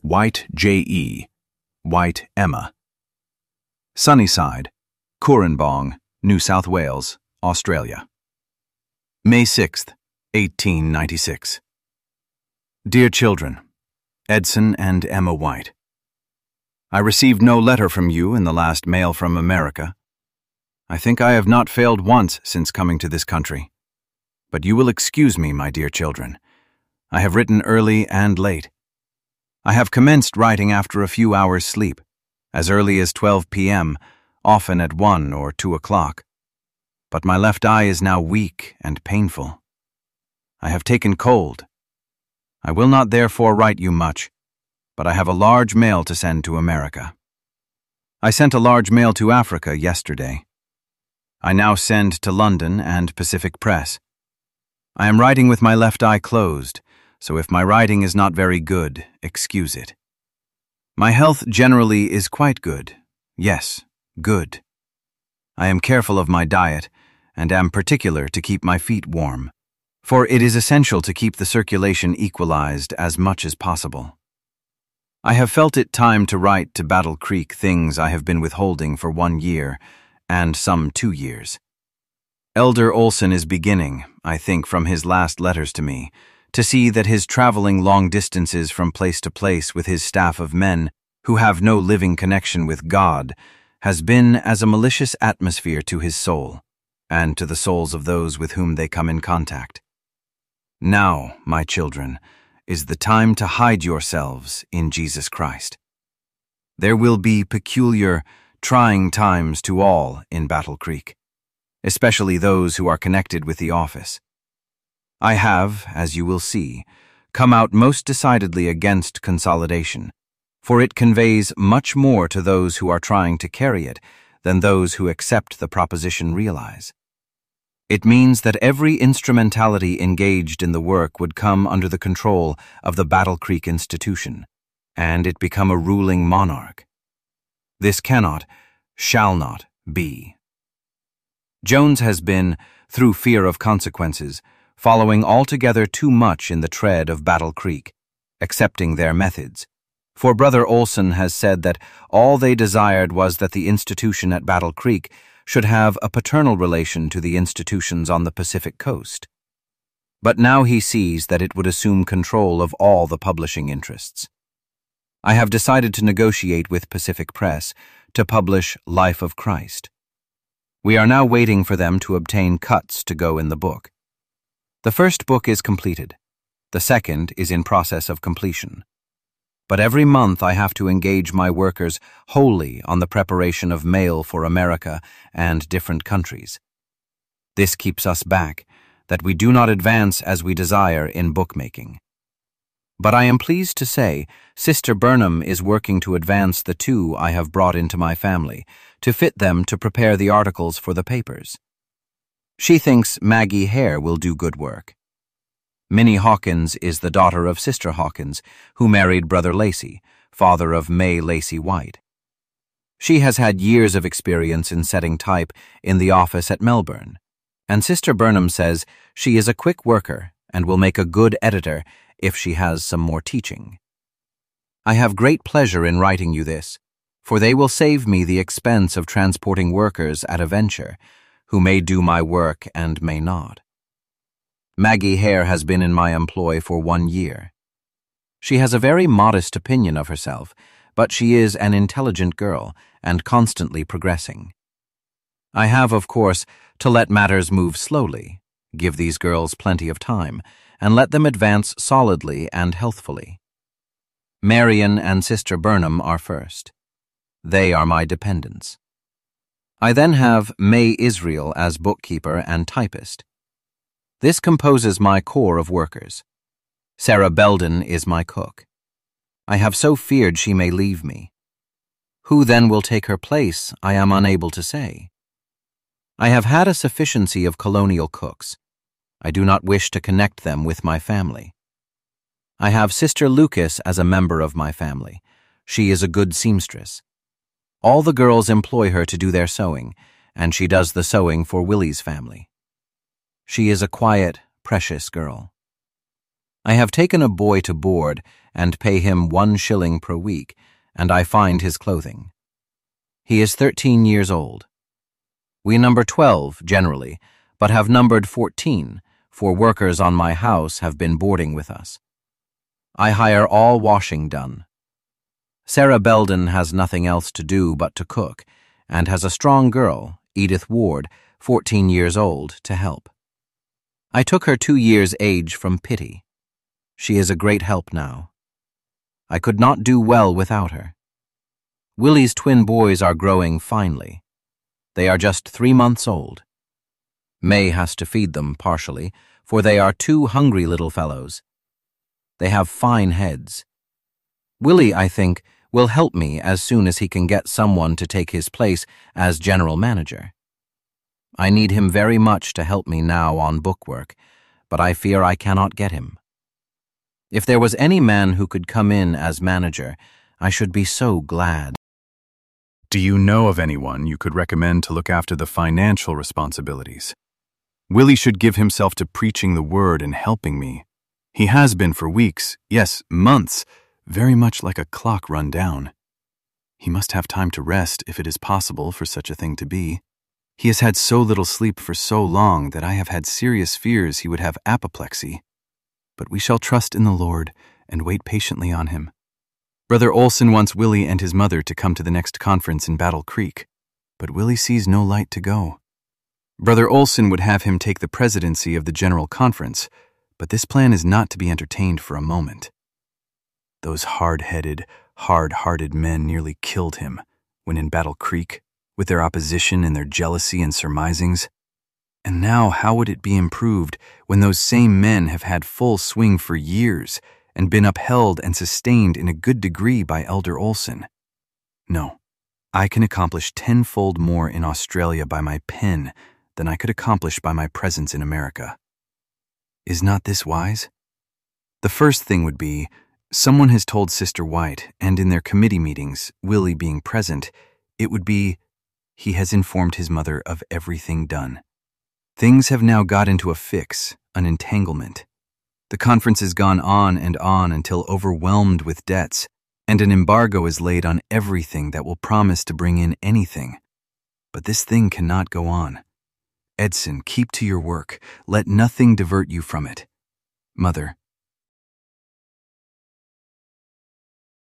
White J.E., White Emma. Sunnyside, Cooranbong, New South Wales, Australia. May 6th, 1896. Dear children, Edson and Emma White, I received no letter from you in the last mail from America. I think I have not failed once since coming to this country. But you will excuse me, my dear children. I have written early and late. I have commenced writing after a few hours' sleep, as early as 12 p.m., often at 1 or 2 o'clock. But my left eye is now weak and painful. I have taken cold. I will not therefore write you much, but I have a large mail to send to America. I sent a large mail to Africa yesterday. I now send to London and Pacific Press. I am writing with my left eye closed, so if my writing is not very good, excuse it. My health generally is quite good. Yes, good. I am careful of my diet and am particular to keep my feet warm, for it is essential to keep the circulation equalized as much as possible. I have felt it time to write to Battle Creek things I have been withholding for 1 year and some 2 years. Elder Olson is beginning, I think from his last letters to me, to see that his traveling long distances from place to place with his staff of men who have no living connection with God has been as a malicious atmosphere to his soul, and to the souls of those with whom they come in contact. Now, my children, is the time to hide yourselves in Jesus Christ. There will be peculiar, trying times to all in Battle Creek, especially those who are connected with the office. I have, as you will see, come out most decidedly against consolidation, for it conveys much more to those who are trying to carry it than those who accept the proposition realize. It means that every instrumentality engaged in the work would come under the control of the Battle Creek institution, and it become a ruling monarch. This cannot, shall not be. Jones has been, through fear of consequences, following altogether too much in the tread of Battle Creek, accepting their methods. For Brother Olson has said that all they desired was that the institution at Battle Creek should have a paternal relation to the institutions on the Pacific coast. But now he sees that it would assume control of all the publishing interests. I have decided to negotiate with Pacific Press to publish Life of Christ. We are now waiting for them to obtain cuts to go in the book. The first book is completed. The second is in process of completion. But every month I have to engage my workers wholly on the preparation of mail for America and different countries. This keeps us back, that we do not advance as we desire in bookmaking. But I am pleased to say Sister Burnham is working to advance the 2 I have brought into my family, to fit them to prepare the articles for the papers. She thinks Maggie Hare will do good work. Minnie Hawkins is the daughter of Sister Hawkins, who married Brother Lacey, father of May Lacey White. She has had years of experience in setting type in the office at Melbourne, and Sister Burnham says she is a quick worker and will make a good editor if she has some more teaching. I have great pleasure in writing you this, for they will save me the expense of transporting workers at a venture, who may do my work and may not. Maggie Hare has been in my employ for 1 year. She has a very modest opinion of herself, but she is an intelligent girl and constantly progressing. I have, of course, to let matters move slowly, give these girls plenty of time, and let them advance solidly and healthfully. Marian and Sister Burnham are first. They are my dependents. I then have May Israel as bookkeeper and typist. This composes my corps of workers. Sarah Belden is my cook. I have so feared she may leave me. Who then will take her place, I am unable to say. I have had a sufficiency of colonial cooks. I do not wish to connect them with my family. I have Sister Lucas as a member of my family. She is a good seamstress. All the girls employ her to do their sewing, and she does the sewing for Willie's family. She is a quiet, precious girl. I have taken a boy to board and pay him 1 shilling per week, and I find his clothing. He is 13 years old. We number 12, generally, but have numbered 14, for workers on my house have been boarding with us. I hire all washing done. Sarah Belden has nothing else to do but to cook, and has a strong girl, Edith Ward, 14 years old, to help. I took her 2 years' age from pity. She is a great help now. I could not do well without her. Willie's twin boys are growing finely. They are just 3 months old. May has to feed them partially, for they are 2 hungry little fellows. They have fine heads. Willie, I think, will help me as soon as he can get someone to take his place as general manager. I need him very much to help me now on bookwork, but I fear I cannot get him. If there was any man who could come in as manager, I should be so glad. Do you know of anyone you could recommend to look after the financial responsibilities? Willie should give himself to preaching the word and helping me. He has been for weeks, yes, months, very much like a clock run down. He must have time to rest if it is possible for such a thing to be. He has had so little sleep for so long that I have had serious fears he would have apoplexy. But we shall trust in the Lord and wait patiently on him. Brother Olson wants Willie and his mother to come to the next conference in Battle Creek, but Willie sees no light to go. Brother Olson would have him take the presidency of the General Conference, but this plan is not to be entertained for a moment. Those hard-headed, hard-hearted men nearly killed him when in Battle Creek, with their opposition and their jealousy and surmisings. And now how would it be improved when those same men have had full swing for years and been upheld and sustained in a good degree by Elder Olson? No, I can accomplish tenfold more in Australia by my pen than I could accomplish by my presence in America. Is not this wise? The first thing would be, someone has told Sister White, and in their committee meetings, Willie being present, it would be, he has informed his mother of everything done. Things have now got into a fix, an entanglement. The conference has gone on until overwhelmed with debts, and an embargo is laid on everything that will promise to bring in anything. But this thing cannot go on. Edson, keep to your work. Let nothing divert you from it. Mother,